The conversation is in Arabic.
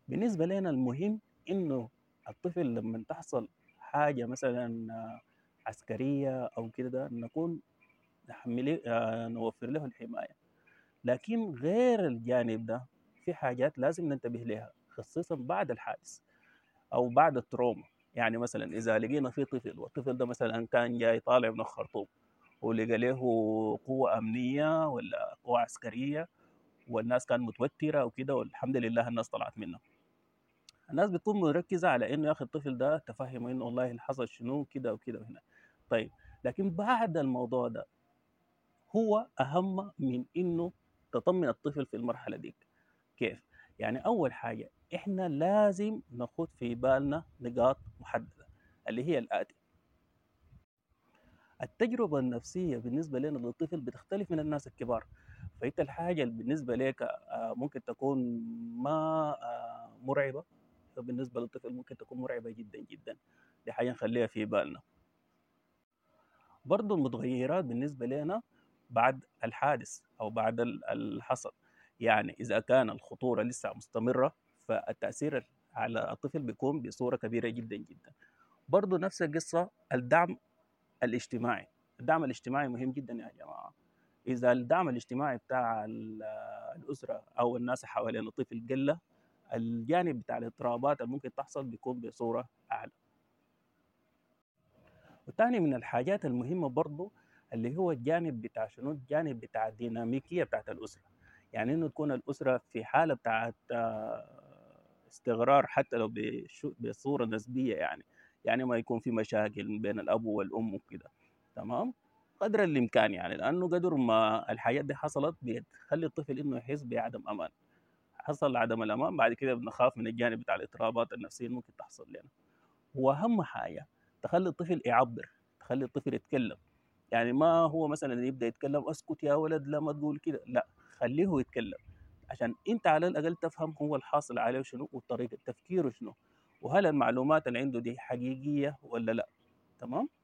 بالنسبة لنا المهم إنه الطفل لمّا تحصل حاجة مثلًا عسكرية أو كده نكون نحمّليه نوفّر له الحماية، لكن غير الجانب ده في حاجات لازم ننتبه ليها خصيصًا بعد الحادث أو بعد التروما. يعني مثلًا إذا لقينا في طفل والطفل ده مثلًا كان جاي طالع من الخرطوم ولقى له قوة أمنية والّا قوة عسكرية والناس كانت متوترة وكده والحمد لله الناس طلعت منها. الناس بتكون مركزة على إنه يا أخي الطفل ده تفهّمه إنه والله اللي حصل شنو كده وكده وهنا. طيب، لكن بعد الموضوع ده هو أهم من إنه تطمن الطفل في المرحلة ديك. كيف؟ يعني أول حاجة إحنا لازم ناخد في بالنا نقاط محددة اللي هي الآتي: التجربة النفسية بالنسبة لنا للطفل بتختلف من الناس الكبار. فأنت الحاجة اللي بالنسبة لك ممكن تكون ما مرعبة، فبالنسبة للطفل ممكن تكون مرعبة جدًا، جدًا. دي حاجة نخلّيها في بالنا. برضه المتغيرات بالنسبة لنا بعد الحادث أو بعد الحصل، يعني إذا كان الخطورة لسه مستمرة، فالتأثير على الطفل بيكون بصورة كبيرة جدًا، جدًا. برضه نفس القصة الدعم الاجتماعي. الدعم الاجتماعي مهم جدًا يا جماعة. إذا الدعم الاجتماعي بتاع الأسرة أو الناس حوالين الطفل قَل، الجانب بتاع الاضطرابات اللي ممكن تحصل بيكون بصورة أعلى. وتاني من الحاجات المهمة برضه اللي هو الجانب بتاع شنو، الجانب بتاع الديناميكية بتاعة الأسرة. يعني إنه تكون الأسرة في حالة بتاعة استقرار حتى لو بصورة نسبية يعني. يعني ما يكون في مشاكل بين الأب والأم وكده، تمام؟ قدر الإمكان يعني، لأنه قدر ما الحاجات دي حصلت بتخلّي الطفل إنه يحس بعدم أمان. حصل عدم الأمان بعد كده بنخاف من الجانب بتاع الاضطرابات النفسية اللي ممكن تحصل لنا. واهم حاجه تخلي الطفل يعبر، تخلي الطفل يتكلم. يعني ما هو مثلا يبدا يتكلم اسكت يا ولد لا ما تقول كده، لا، خليه يتكلم عشان انت على الاقل تفهم هو الحاصل عليه شنو وطريقه تفكيره شنو، وهل المعلومات اللي عنده دي حقيقيه ولا لا. تمام.